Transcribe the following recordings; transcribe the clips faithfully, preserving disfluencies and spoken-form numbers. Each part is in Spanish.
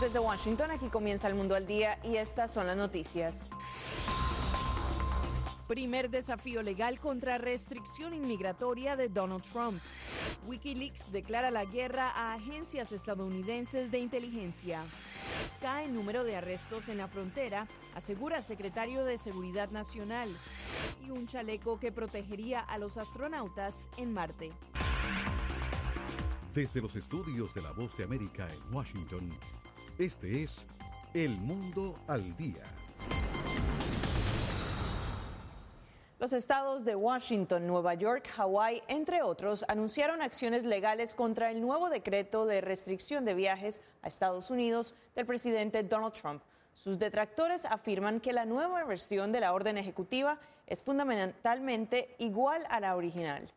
Desde Washington, aquí comienza El Mundo al Día y estas son las noticias. Primer desafío legal contra restricción inmigratoria de Donald Trump. Wikileaks declara la guerra a agencias estadounidenses de inteligencia. Cae el número de arrestos en la frontera, asegura secretario de Seguridad Nacional. Y un chaleco que protegería a los astronautas en Marte. Desde los estudios de La Voz de América en Washington, este es El Mundo al Día. Los estados de Washington, Nueva York, Hawái, entre otros, anunciaron acciones legales contra el nuevo decreto de restricción de viajes a Estados Unidos del presidente Donald Trump. Sus detractores afirman que la nueva versión de la orden ejecutiva es fundamentalmente igual a la original.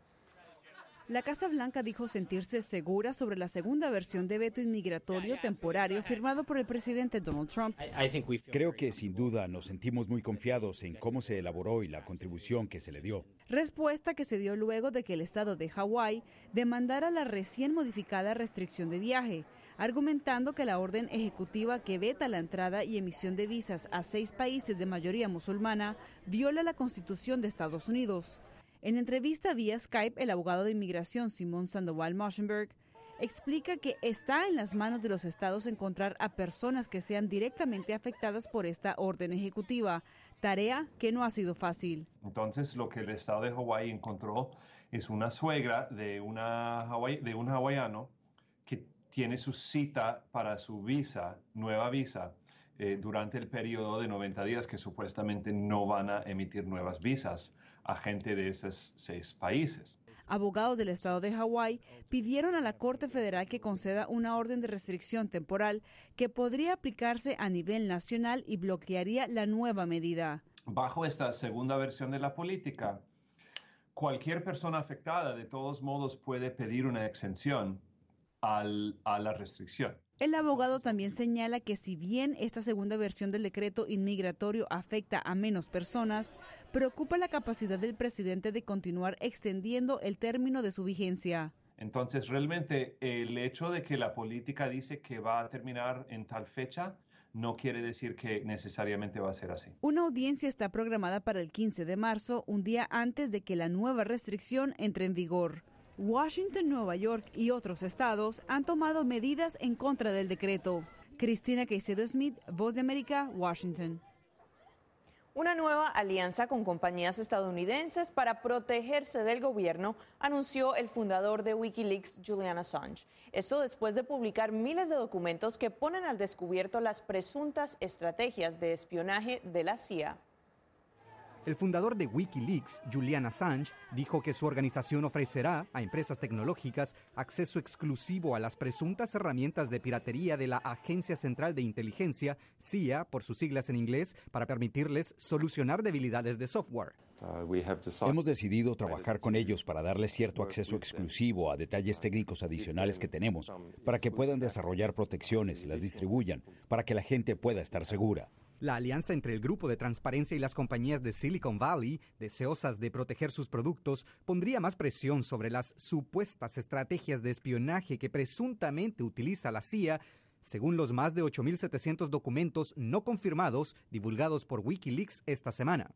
La Casa Blanca dijo sentirse segura sobre la segunda versión de veto inmigratorio temporario firmado por el presidente Donald Trump. Creo que sin duda nos sentimos muy confiados en cómo se elaboró y la contribución que se le dio. Respuesta que se dio luego de que el estado de Hawái demandara la recién modificada restricción de viaje, argumentando que la orden ejecutiva que veta la entrada y emisión de visas a seis países de mayoría musulmana viola la Constitución de Estados Unidos. En entrevista vía Skype, el abogado de inmigración Simón Sandoval Moschenberg explica que está en las manos de los estados encontrar a personas que sean directamente afectadas por esta orden ejecutiva, tarea que no ha sido fácil. Entonces, lo que el estado de Hawái encontró es una suegra de, una Hawaii, de un hawaiano que tiene su cita para su visa, nueva visa, eh, durante el periodo de noventa días que supuestamente no van a emitir nuevas visas a gente de esos seis países. Abogados del estado de Hawái pidieron a la Corte Federal que conceda una orden de restricción temporal que podría aplicarse a nivel nacional y bloquearía la nueva medida. Bajo esta segunda versión de la política, cualquier persona afectada de todos modos puede pedir una exención al, a la restricción. El abogado también señala que si bien esta segunda versión del decreto inmigratorio afecta a menos personas, preocupa la capacidad del presidente de continuar extendiendo el término de su vigencia. Entonces, realmente el hecho de que la política dice que va a terminar en tal fecha no quiere decir que necesariamente va a ser así. Una audiencia está programada para el quince de marzo, un día antes de que la nueva restricción entre en vigor. Washington, Nueva York y otros estados han tomado medidas en contra del decreto. Cristina Caicedo Smith, Voz de América, Washington. Una nueva alianza con compañías estadounidenses para protegerse del gobierno anunció el fundador de Wikileaks, Julian Assange. Esto después de publicar miles de documentos que ponen al descubierto las presuntas estrategias de espionaje de la C I A. El fundador de Wikileaks, Julian Assange, dijo que su organización ofrecerá a empresas tecnológicas acceso exclusivo a las presuntas herramientas de piratería de la Agencia Central de Inteligencia, C I A, por sus siglas en inglés, para permitirles solucionar debilidades de software. Hemos decidido trabajar con ellos para darles cierto acceso exclusivo a detalles técnicos adicionales que tenemos, para que puedan desarrollar protecciones, las distribuyan, para que la gente pueda estar segura. La alianza entre el Grupo de Transparencia y las compañías de Silicon Valley, deseosas de proteger sus productos, pondría más presión sobre las supuestas estrategias de espionaje que presuntamente utiliza la C I A, según los más de ocho mil setecientos documentos no confirmados divulgados por Wikileaks esta semana.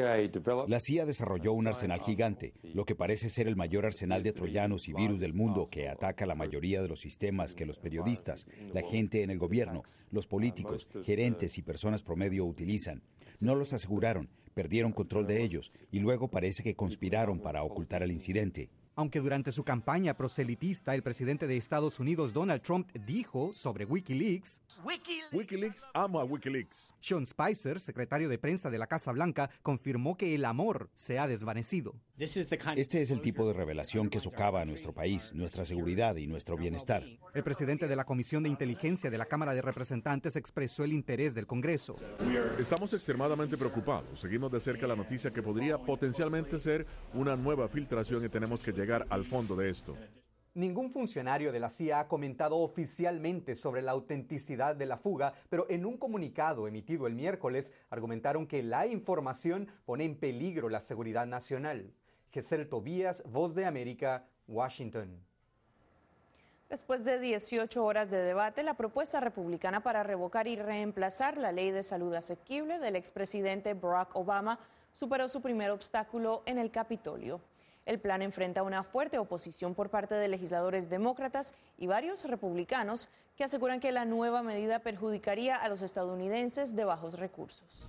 La C I A desarrolló un arsenal gigante, lo que parece ser el mayor arsenal de troyanos y virus del mundo que ataca la mayoría de los sistemas que los periodistas, la gente en el gobierno, los políticos, gerentes y personas promedio utilizan. No los aseguraron, perdieron control de ellos y luego parece que conspiraron para ocultar el incidente. Aunque durante su campaña proselitista, el presidente de Estados Unidos, Donald Trump, dijo sobre Wikileaks: Wikileaks, Wikileaks ama a Wikileaks. Sean Spicer, secretario de prensa de la Casa Blanca, confirmó que el amor se ha desvanecido. Este es el tipo de revelación que socava a nuestro país, nuestra seguridad y nuestro bienestar. El presidente de la Comisión de Inteligencia de la Cámara de Representantes expresó el interés del Congreso. Estamos extremadamente preocupados. Seguimos de cerca la noticia que podría potencialmente ser una nueva filtración y tenemos que llegar al fondo de esto. Ningún funcionario de la C I A ha comentado oficialmente sobre la autenticidad de la fuga, pero en un comunicado emitido el miércoles argumentaron que la información pone en peligro la seguridad nacional. Gesel Tobías, Voz de América, Washington. Después de dieciocho horas de debate, la propuesta republicana para revocar y reemplazar la ley de salud asequible del expresidente Barack Obama superó su primer obstáculo en el Capitolio. El plan enfrenta una fuerte oposición por parte de legisladores demócratas y varios republicanos que aseguran que la nueva medida perjudicaría a los estadounidenses de bajos recursos.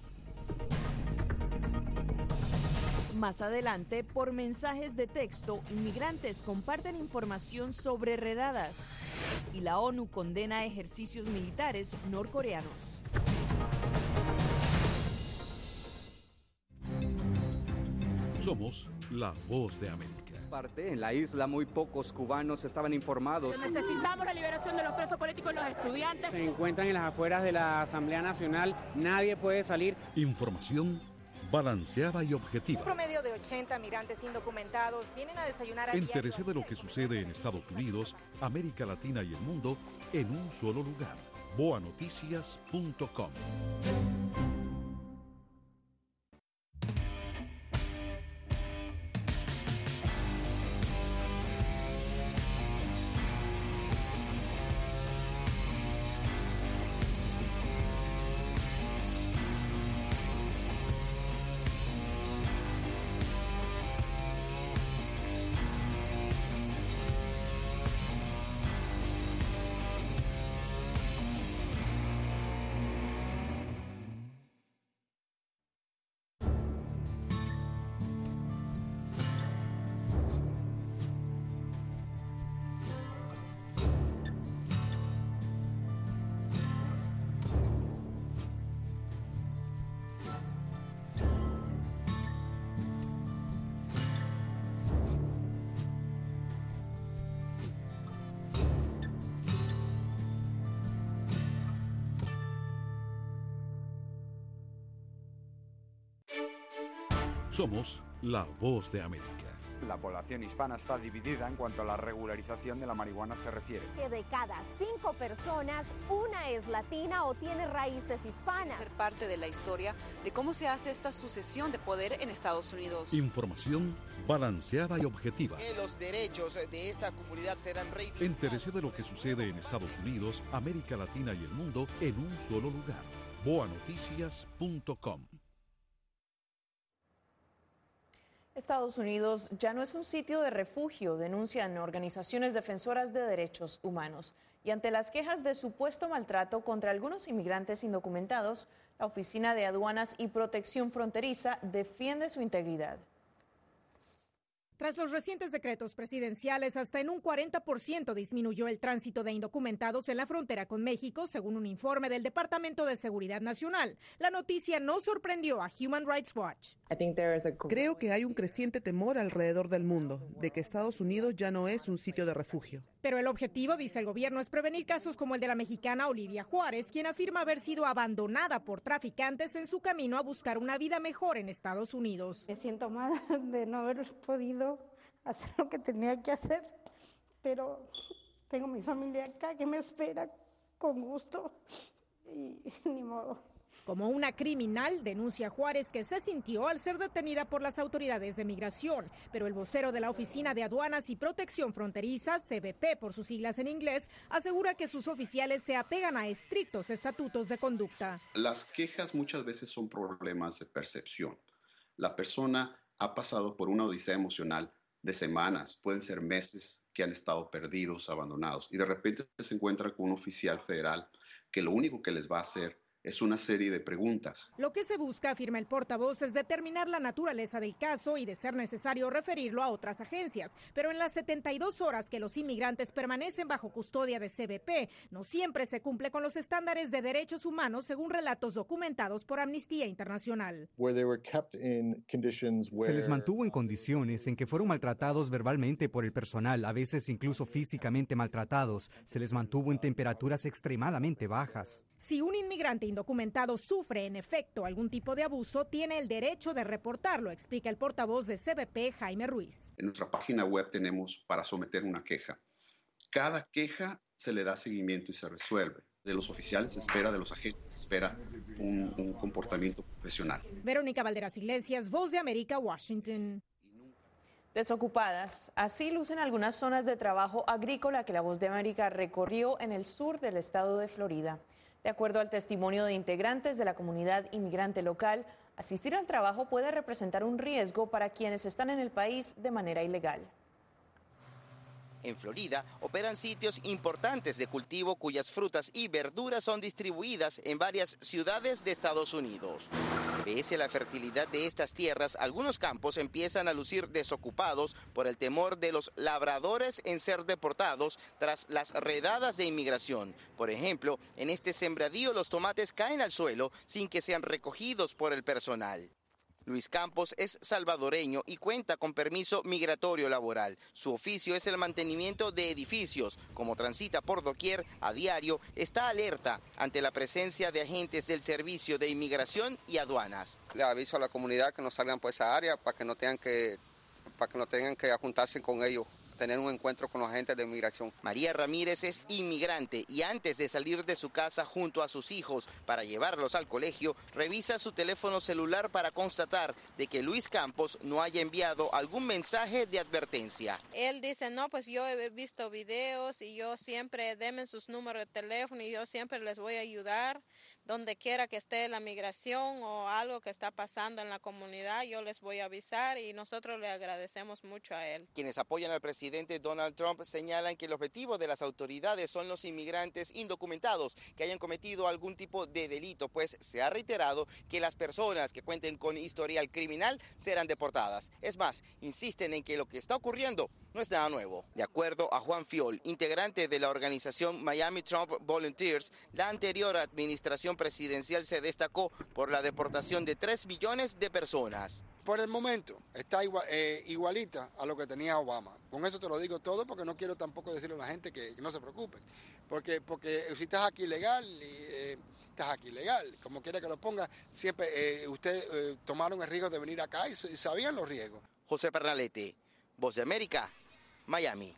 Más adelante, por mensajes de texto, inmigrantes comparten información sobre redadas y la ONU condena ejercicios militares norcoreanos. Somos la voz de América. En la isla muy pocos cubanos estaban informados. Necesitamos la liberación de los presos políticos y los estudiantes. Se encuentran en las afueras de la Asamblea Nacional, nadie puede salir. Información balanceada y objetiva. Un promedio de ochenta migrantes indocumentados vienen a desayunar a Entérese de lo que sucede en Estados Unidos, América Latina y el mundo en un solo lugar. boa noticias punto com. Somos la voz de América. La población hispana está dividida en cuanto a la regularización de la marihuana se refiere. Que de cada cinco personas, una es latina o tiene raíces hispanas. Ser parte de la historia de cómo se hace esta sucesión de poder en Estados Unidos. Información balanceada y objetiva. Que los derechos de esta comunidad serán reivindicados. Entérese de lo que sucede en Estados Unidos, América Latina y el mundo en un solo lugar. boa noticias punto com. Estados Unidos ya no es un sitio de refugio, denuncian organizaciones defensoras de derechos humanos. Y ante las quejas de supuesto maltrato contra algunos inmigrantes indocumentados, la Oficina de Aduanas y Protección Fronteriza defiende su integridad. Tras los recientes decretos presidenciales, hasta en un cuarenta por ciento disminuyó el tránsito de indocumentados en la frontera con México, según un informe del Departamento de Seguridad Nacional. La noticia no sorprendió a Human Rights Watch. Creo que hay un creciente temor alrededor del mundo de que Estados Unidos ya no es un sitio de refugio. Pero el objetivo, dice el gobierno, es prevenir casos como el de la mexicana Olivia Juárez, quien afirma haber sido abandonada por traficantes en su camino a buscar una vida mejor en Estados Unidos. Me siento mal de no haber podido hacer lo que tenía que hacer, pero tengo mi familia acá que me espera con gusto y ni modo. Como una criminal, denuncia Juárez que se sintió al ser detenida por las autoridades de migración, pero el vocero de la Oficina de Aduanas y Protección Fronteriza, C B P por sus siglas en inglés, asegura que sus oficiales se apegan a estrictos estatutos de conducta. Las quejas muchas veces son problemas de percepción. La persona ha pasado por una odisea emocional de semanas, pueden ser meses que han estado perdidos, abandonados, y de repente se encuentra con un oficial federal que lo único que les va a hacer es una serie de preguntas. Lo que se busca, afirma el portavoz, es determinar la naturaleza del caso y, de ser necesario, referirlo a otras agencias. Pero en las setenta y dos horas que los inmigrantes permanecen bajo custodia de C B P, no siempre se cumple con los estándares de derechos humanos, según relatos documentados por Amnistía Internacional. Se les mantuvo en condiciones en que fueron maltratados verbalmente por el personal, a veces incluso físicamente maltratados. Se les mantuvo en temperaturas extremadamente bajas. Si un inmigrante indocumentado sufre, en efecto, algún tipo de abuso, tiene el derecho de reportarlo, explica el portavoz de C B P, Jaime Ruiz. En nuestra página web tenemos para someter una queja. Cada queja se le da seguimiento y se resuelve. De los oficiales se espera, de los agentes se espera un, un comportamiento profesional. Verónica Valderas Iglesias, Voz de América, Washington. Desocupadas, así lucen algunas zonas de trabajo agrícola que La Voz de América recorrió en el sur del estado de Florida. De acuerdo al testimonio de integrantes de la comunidad inmigrante local, asistir al trabajo puede representar un riesgo para quienes están en el país de manera ilegal. En Florida operan sitios importantes de cultivo cuyas frutas y verduras son distribuidas en varias ciudades de Estados Unidos. Pese a la fertilidad de estas tierras, algunos campos empiezan a lucir desocupados por el temor de los labradores en ser deportados tras las redadas de inmigración. Por ejemplo, en este sembradío los tomates caen al suelo sin que sean recogidos por el personal. Luis Campos es salvadoreño y cuenta con permiso migratorio laboral. Su oficio es el mantenimiento de edificios. Como transita por doquier a diario, está alerta ante la presencia de agentes del Servicio de Inmigración y Aduanas. Le aviso a la comunidad que no salgan por esa área para que no tengan que, para que no tengan que juntarse con ellos, tener un encuentro con los agentes de inmigración. María Ramírez es inmigrante y antes de salir de su casa junto a sus hijos para llevarlos al colegio, revisa su teléfono celular para constatar de que Luis Campos no haya enviado algún mensaje de advertencia. Él dice, no, pues yo he visto videos y yo siempre, denme sus números de teléfono y yo siempre les voy a ayudar. Donde quiera que esté la migración o algo que está pasando en la comunidad, yo les voy a avisar y nosotros le agradecemos mucho a él. Quienes apoyan al presidente Donald Trump señalan que el objetivo de las autoridades son los inmigrantes indocumentados que hayan cometido algún tipo de delito, pues se ha reiterado que las personas que cuenten con historial criminal serán deportadas. Es más, insisten en que lo que está ocurriendo no es nada nuevo. De acuerdo a Juan Fiol, integrante de la organización Miami Trump Volunteers, la anterior administración presidencial se destacó por la deportación de tres millones de personas. Por el momento está igual, eh, igualita a lo que tenía Obama. Con eso te lo digo todo porque no quiero tampoco decirle a la gente que, que no se preocupe. Porque, porque si estás aquí legal, eh, estás aquí legal. Como quiera que lo ponga, siempre eh, ustedes eh, tomaron el riesgo de venir acá y, y sabían los riesgos. José Pernalete, Voz de América, Miami.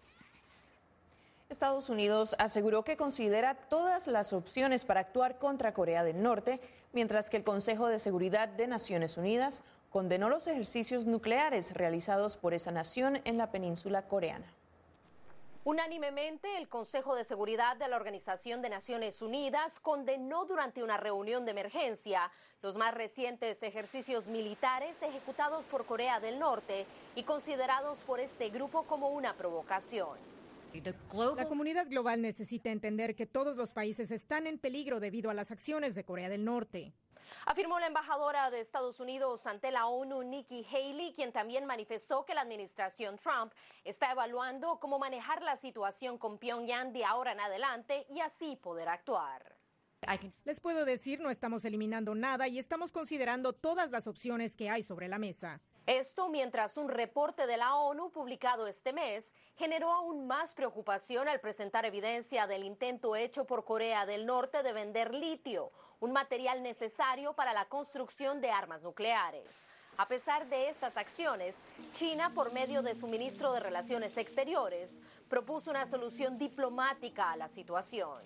Estados Unidos aseguró que considera todas las opciones para actuar contra Corea del Norte, mientras que el Consejo de Seguridad de Naciones Unidas condenó los ejercicios nucleares realizados por esa nación en la península coreana. Unánimemente, el Consejo de Seguridad de la Organización de Naciones Unidas condenó durante una reunión de emergencia los más recientes ejercicios militares ejecutados por Corea del Norte y considerados por este grupo como una provocación. La comunidad global necesita entender que todos los países están en peligro debido a las acciones de Corea del Norte. Afirmó la embajadora de Estados Unidos ante la ONU, Nikki Haley, quien también manifestó que la administración Trump está evaluando cómo manejar la situación con Pyongyang de ahora en adelante y así poder actuar. Les puedo decir, no estamos eliminando nada y estamos considerando todas las opciones que hay sobre la mesa. Esto mientras un reporte de la ONU publicado este mes generó aún más preocupación al presentar evidencia del intento hecho por Corea del Norte de vender litio, un material necesario para la construcción de armas nucleares. A pesar de estas acciones, China, por medio de su ministro de Relaciones Exteriores, propuso una solución diplomática a la situación.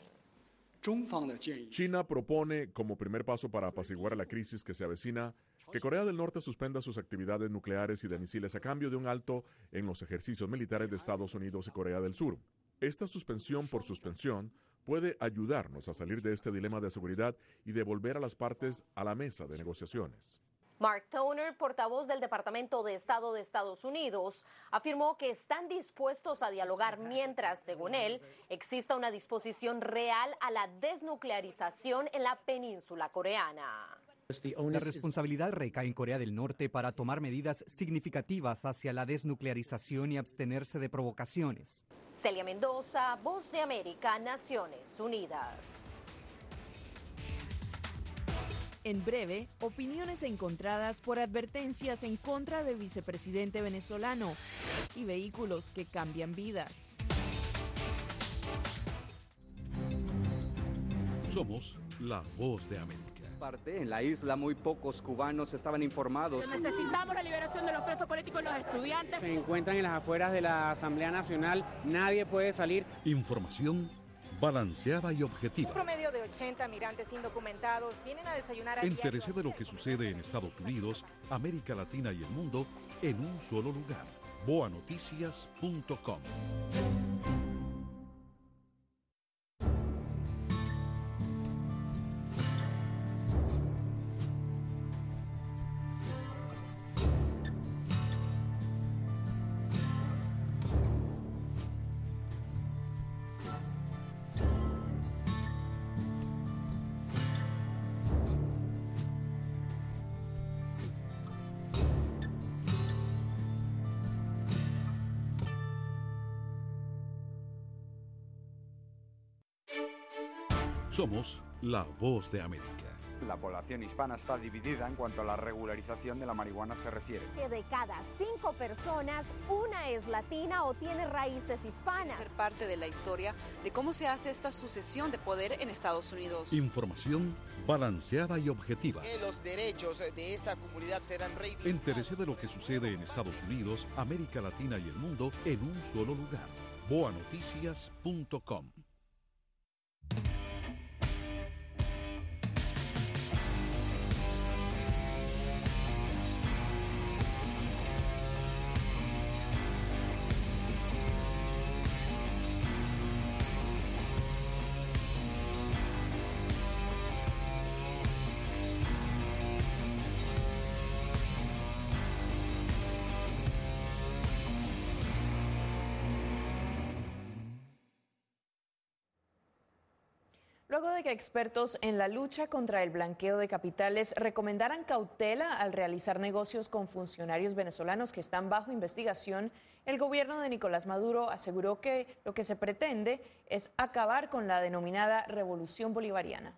China propone, como primer paso para apaciguar la crisis que se avecina, que Corea del Norte suspenda sus actividades nucleares y de misiles a cambio de un alto en los ejercicios militares de Estados Unidos y Corea del Sur. Esta suspensión por suspensión puede ayudarnos a salir de este dilema de seguridad y devolver a las partes a la mesa de negociaciones. Mark Toner, portavoz del Departamento de Estado de Estados Unidos, afirmó que están dispuestos a dialogar mientras, según él, exista una disposición real a la desnuclearización en la península coreana. La responsabilidad recae en Corea del Norte para tomar medidas significativas hacia la desnuclearización y abstenerse de provocaciones. Celia Mendoza, Voz de América, Naciones Unidas. En breve, opiniones encontradas por advertencias en contra del vicepresidente venezolano y vehículos que cambian vidas. Somos la Voz de América. En la isla muy pocos cubanos estaban informados. Necesitamos la liberación de los presos políticos y los estudiantes. Se encuentran en las afueras de la Asamblea Nacional, nadie puede salir. Información balanceada y objetiva. Un promedio de ochenta migrantes indocumentados vienen a desayunar a Entérese de lo que sucede en Estados Unidos, América Latina y el mundo en un solo lugar. boa noticias punto com. Somos la voz de América. La población hispana está dividida en cuanto a la regularización de la marihuana se refiere. Que de cada cinco personas, una es latina o tiene raíces hispanas. Ser parte de la historia de cómo se hace esta sucesión de poder en Estados Unidos. Información balanceada y objetiva. Que los derechos de esta comunidad serán reivindicados. Entérese de lo que sucede en Estados Unidos, América Latina y el mundo en un solo lugar. boa noticias punto com. Luego de que expertos en la lucha contra el blanqueo de capitales recomendaran cautela al realizar negocios con funcionarios venezolanos que están bajo investigación, el gobierno de Nicolás Maduro aseguró que lo que se pretende es acabar con la denominada revolución bolivariana.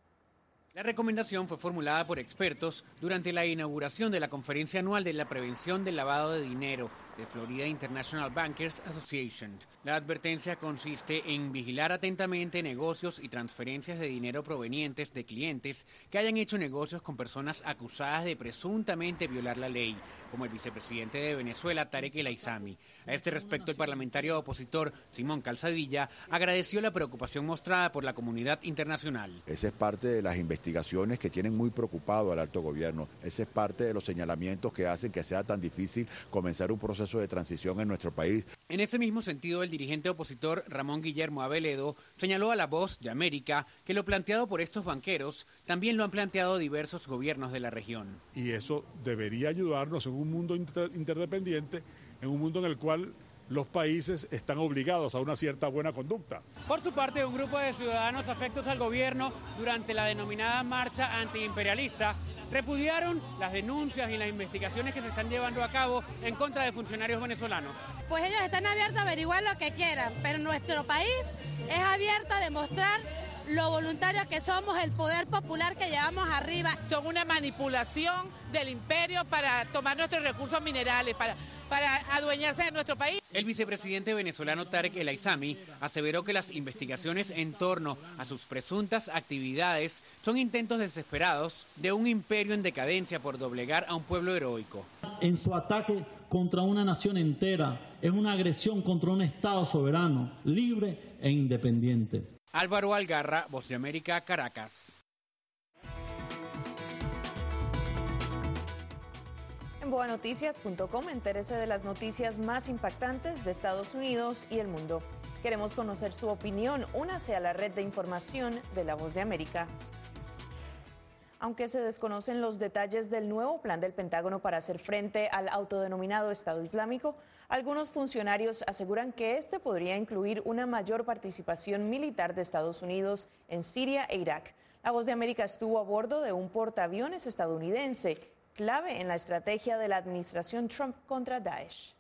La recomendación fue formulada por expertos durante la inauguración de la Conferencia Anual de la Prevención del Lavado de Dinero de Florida International Bankers Association. La advertencia consiste en vigilar atentamente negocios y transferencias de dinero provenientes de clientes que hayan hecho negocios con personas acusadas de presuntamente violar la ley, como el vicepresidente de Venezuela, Tarek El Aissami. A este respecto, el parlamentario opositor Simón Calzadilla agradeció la preocupación mostrada por la comunidad internacional. Esa es parte de las investigaciones que tienen muy preocupado al alto gobierno. Ese es parte de los señalamientos que hacen que sea tan difícil comenzar un proceso de transición en nuestro país. En ese mismo sentido, el dirigente opositor Ramón Guillermo Aveledo señaló a La Voz de América que lo planteado por estos banqueros también lo han planteado diversos gobiernos de la región. Y eso debería ayudarnos en un mundo inter- interdependiente, en un mundo en el cual los países están obligados a una cierta buena conducta. Por su parte, un grupo de ciudadanos afectos al gobierno durante la denominada marcha antiimperialista repudiaron las denuncias y las investigaciones que se están llevando a cabo en contra de funcionarios venezolanos. Pues ellos están abiertos a averiguar lo que quieran, pero nuestro país es abierto a demostrar lo voluntarios que somos, el poder popular que llevamos arriba. Son una manipulación del imperio para tomar nuestros recursos minerales, para, para adueñarse de nuestro país. El vicepresidente venezolano Tarek El Aissami aseveró que las investigaciones en torno a sus presuntas actividades son intentos desesperados de un imperio en decadencia por doblegar a un pueblo heroico. En su ataque contra una nación entera, es una agresión contra un Estado soberano, libre e independiente. Álvaro Algarra, Voz de América, Caracas. En boa noticias punto com, entérese de las noticias más impactantes de Estados Unidos y el mundo. Queremos conocer su opinión. Únase a la red de información de La Voz de América. Aunque se desconocen los detalles del nuevo plan del Pentágono para hacer frente al autodenominado Estado Islámico, algunos funcionarios aseguran que este podría incluir una mayor participación militar de Estados Unidos en Siria e Irak. La Voz de América estuvo a bordo de un portaaviones estadounidense, clave en la estrategia de la administración Trump contra Daesh.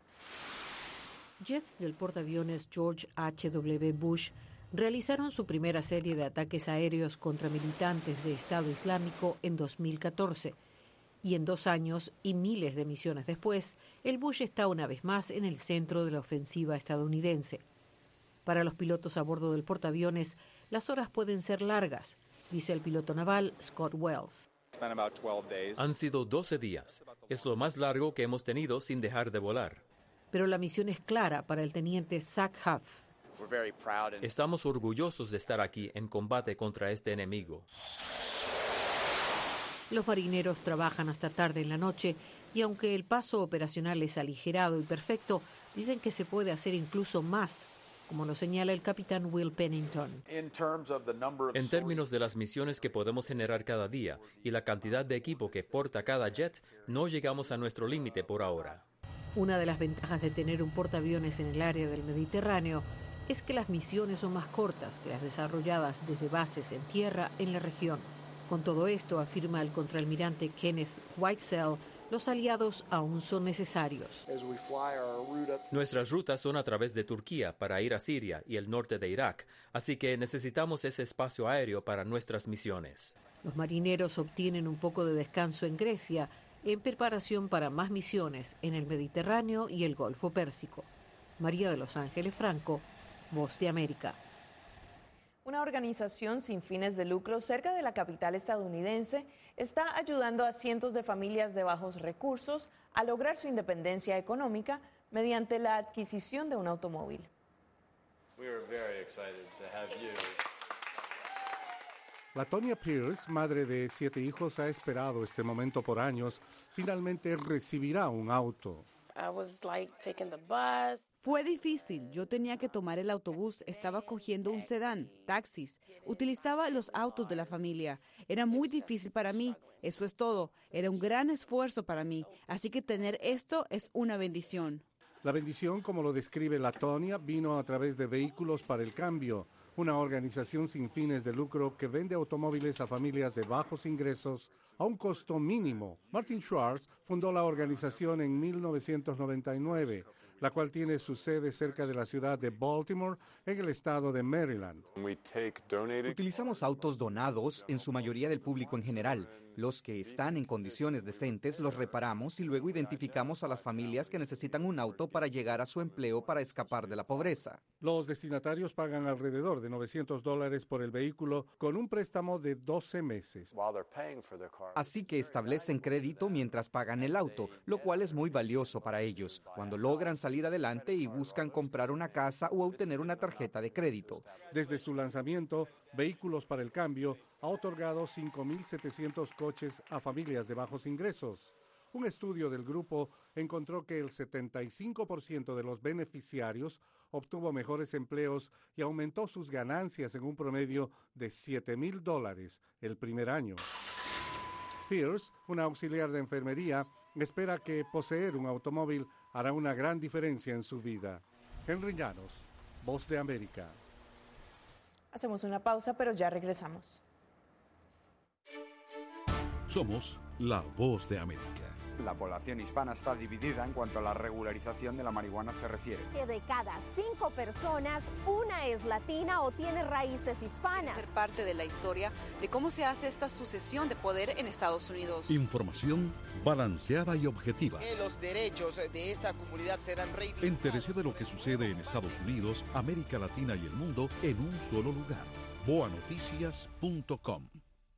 Jets del portaaviones George H W Bush realizaron su primera serie de ataques aéreos contra militantes de Estado Islámico en dos mil catorce. Y en dos años y miles de misiones después, el Bush está una vez más en el centro de la ofensiva estadounidense. Para los pilotos a bordo del portaaviones, las horas pueden ser largas, dice el piloto naval Scott Wells. Han sido doce días. Es lo más largo que hemos tenido sin dejar de volar. Pero la misión es clara para el teniente Zach Huff. Estamos orgullosos de estar aquí en combate contra este enemigo. Los marineros trabajan hasta tarde en la noche Y aunque el paso operacional es aligerado y perfecto, dicen que se puede hacer incluso más, como lo señala el capitán Will Pennington. En términos de las misiones que podemos generar cada día y la cantidad de equipo que porta cada jet, no llegamos a nuestro límite por ahora. Una de las ventajas de tener un portaaviones en el área del Mediterráneo es que las misiones son más cortas que las desarrolladas desde bases en tierra en la región. Con todo esto, afirma el contraalmirante Kenneth Whitesell, los aliados aún son necesarios. Nuestras rutas son a través de Turquía para ir a Siria y el norte de Irak, así que necesitamos ese espacio aéreo para nuestras misiones. Los marineros obtienen un poco de descanso en Grecia en preparación para más misiones en el Mediterráneo y el Golfo Pérsico. María de Los Ángeles Franco, Voz de América. Una organización sin fines de lucro cerca de la capital estadounidense está ayudando a cientos de familias de bajos recursos a lograr su independencia económica mediante la adquisición de un automóvil. Latonia Pierce, madre de siete hijos, ha esperado este momento por años. Finalmente recibirá un auto. Fue difícil. Yo tenía que tomar el autobús, estaba cogiendo un sedán, taxis. Utilizaba los autos de la familia. Era muy difícil para mí. Eso es todo. Era un gran esfuerzo para mí. Así que tener esto es una bendición. La bendición, como lo describe Latonia, vino a través de Vehículos para el Cambio, una organización sin fines de lucro que vende automóviles a familias de bajos ingresos a un costo mínimo. Martin Schwartz fundó la organización en mil novecientos noventa y nueve, la cual tiene su sede cerca de la ciudad de Baltimore, en el estado de Maryland. Utilizamos autos donados, en su mayoría del público en general. Los que están en condiciones decentes los reparamos y luego identificamos a las familias que necesitan un auto para llegar a su empleo para escapar de la pobreza. Los destinatarios pagan alrededor de novecientos dólares por el vehículo con un préstamo de doce meses. Así que establecen crédito mientras pagan el auto, lo cual es muy valioso para ellos, cuando logran salir adelante y buscan comprar una casa o obtener una tarjeta de crédito. Desde su lanzamiento, Vehículos para el Cambio ha otorgado cinco mil setecientos coches a familias de bajos ingresos. Un estudio del grupo encontró que el setenta y cinco por ciento de los beneficiarios obtuvo mejores empleos y aumentó sus ganancias en un promedio de siete mil dólares el primer año. Pierce, una auxiliar de enfermería, espera que poseer un automóvil hará una gran diferencia en su vida. Henry Llanos, Voz de América. Hacemos una pausa, pero ya regresamos. Somos la Voz de América. La población hispana está dividida en cuanto a la regularización de la marihuana se refiere. Que de cada cinco personas, una es latina o tiene raíces hispanas. Ser parte de la historia de cómo se hace esta sucesión de poder en Estados Unidos. Información balanceada y objetiva. Que los derechos de esta comunidad serán reivindicados. Entérese de lo que sucede en Estados Unidos, América Latina y el mundo en un solo lugar. boa noticias punto com.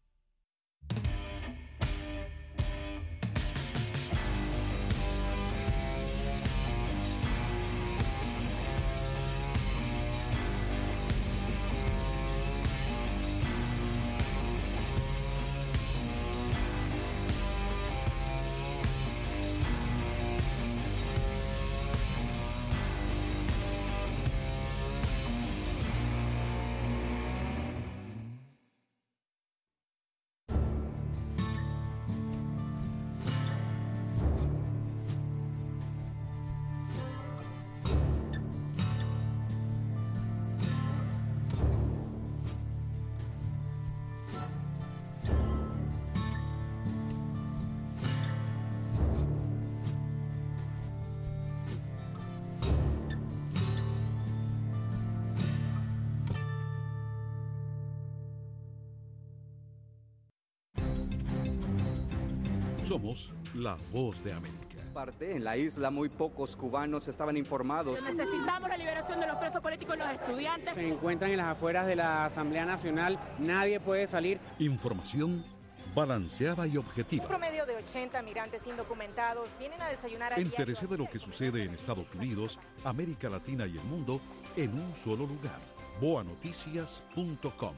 Somos la Voz de América. Parte en la isla, muy pocos cubanos estaban informados. Necesitamos la liberación de los presos políticos y los estudiantes. Se encuentran en las afueras de la Asamblea Nacional. Nadie puede salir. Información balanceada y objetiva. Un promedio de ochenta migrantes indocumentados vienen a desayunar a Entérese de lo que sucede en Estados Unidos, América Latina y el mundo en un solo lugar. boa noticias punto com.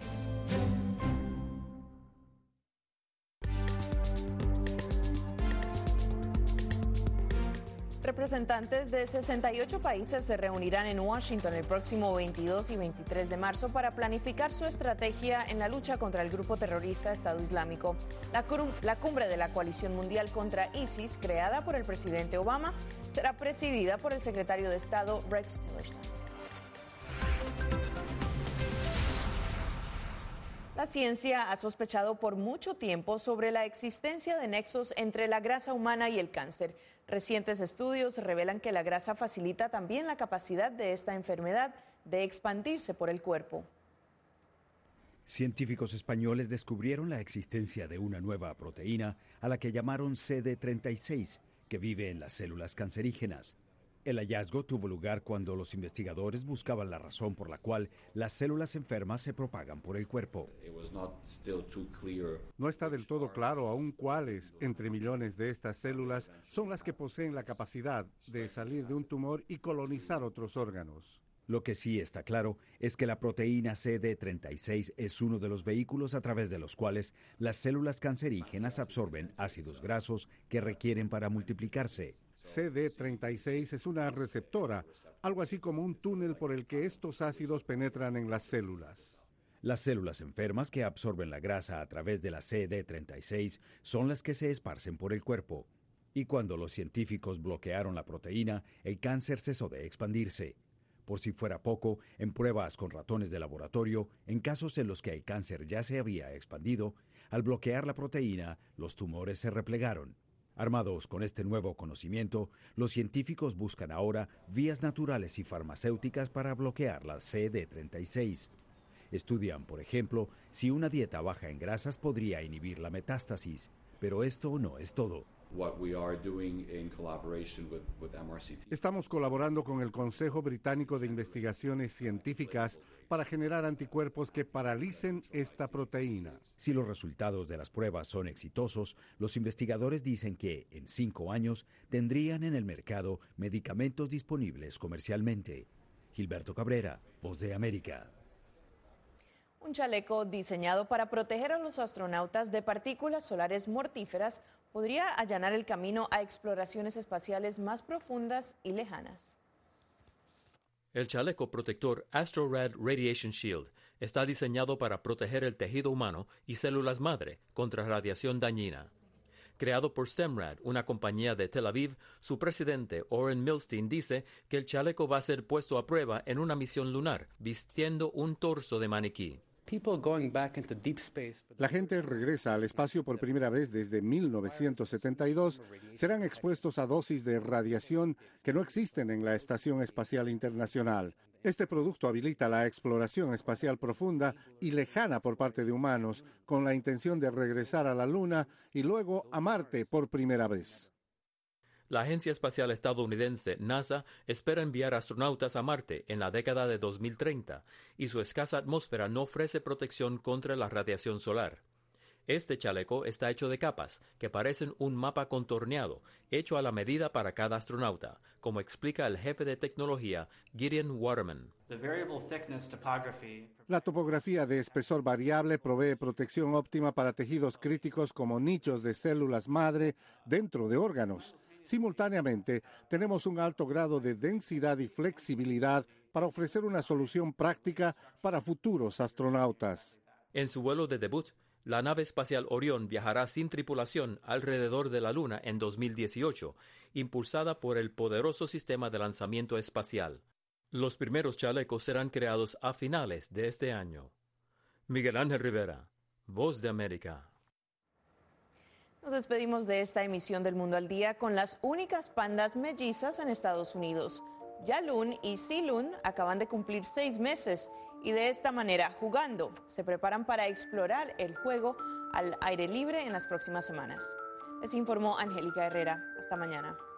Representantes de sesenta y ocho países se reunirán en Washington el próximo veintidós y veintitrés de marzo para planificar su estrategia en la lucha contra el grupo terrorista Estado Islámico. La, la cumbre de la coalición mundial contra ISIS, creada por el presidente Obama, será presidida por el secretario de Estado Rex Tillerson. La ciencia ha sospechado por mucho tiempo sobre la existencia de nexos entre la grasa humana y el cáncer. Recientes estudios revelan que la grasa facilita también la capacidad de esta enfermedad de expandirse por el cuerpo. Científicos españoles descubrieron la existencia de una nueva proteína a la que llamaron C D treinta y seis, que vive en las células cancerígenas. El hallazgo tuvo lugar cuando los investigadores buscaban la razón por la cual las células enfermas se propagan por el cuerpo. No está del todo claro aún cuáles, entre millones de estas células, son las que poseen la capacidad de salir de un tumor y colonizar otros órganos. Lo que sí está claro es que la proteína C D treinta y seis es uno de los vehículos a través de los cuales las células cancerígenas absorben ácidos grasos que requieren para multiplicarse. C D treinta y seis es una receptora, algo así como un túnel por el que estos ácidos penetran en las células. Las células enfermas que absorben la grasa a través de la C D treinta y seis son las que se esparcen por el cuerpo. Y cuando los científicos bloquearon la proteína, el cáncer cesó de expandirse. Por si fuera poco, en pruebas con ratones de laboratorio, en casos en los que el cáncer ya se había expandido, al bloquear la proteína, los tumores se replegaron. Armados con este nuevo conocimiento, los científicos buscan ahora vías naturales y farmacéuticas para bloquear la C D treinta y seis. Estudian, por ejemplo, si una dieta baja en grasas podría inhibir la metástasis, pero esto no es todo. Estamos colaborando con el Consejo Británico de Investigaciones Científicas para generar anticuerpos que paralicen esta proteína. Si los resultados de las pruebas son exitosos, los investigadores dicen que en cinco años tendrían en el mercado medicamentos disponibles comercialmente. Gilberto Cabrera, Voz de América. Un chaleco diseñado para proteger a los astronautas de partículas solares mortíferas podría allanar el camino a exploraciones espaciales más profundas y lejanas. El chaleco protector AstroRad Radiation Shield está diseñado para proteger el tejido humano y células madre contra radiación dañina. Creado por STEMRAD, una compañía de Tel Aviv, su presidente, Oren Milstein, dice que el chaleco va a ser puesto a prueba en una misión lunar, vistiendo un torso de maniquí. La gente regresa al espacio por primera vez desde mil novecientos setenta y dos. Serán expuestos a dosis de radiación que no existen en la Estación Espacial Internacional. Este producto habilita la exploración espacial profunda y lejana por parte de humanos, con la intención de regresar a la Luna y luego a Marte por primera vez. La Agencia Espacial Estadounidense, NASA, espera enviar astronautas a Marte en la década de dos mil treinta, y su escasa atmósfera no ofrece protección contra la radiación solar. Este chaleco está hecho de capas que parecen un mapa contorneado, hecho a la medida para cada astronauta, como explica el jefe de tecnología, Gideon Waterman. La topografía de espesor variable provee protección óptima para tejidos críticos como nichos de células madre dentro de órganos. Simultáneamente, tenemos un alto grado de densidad y flexibilidad para ofrecer una solución práctica para futuros astronautas. En su vuelo de debut, la nave espacial Orión viajará sin tripulación alrededor de la Luna en dos mil dieciocho, impulsada por el poderoso sistema de lanzamiento espacial. Los primeros chalecos serán creados a finales de este año. Miguel Ángel Rivera, Voz de América. Nos despedimos de esta emisión del Mundo al Día con las únicas pandas mellizas en Estados Unidos. Yalun y Silun acaban de cumplir seis meses y de esta manera, jugando, se preparan para explorar el juego al aire libre en las próximas semanas. Les informó Angélica Herrera. Hasta mañana.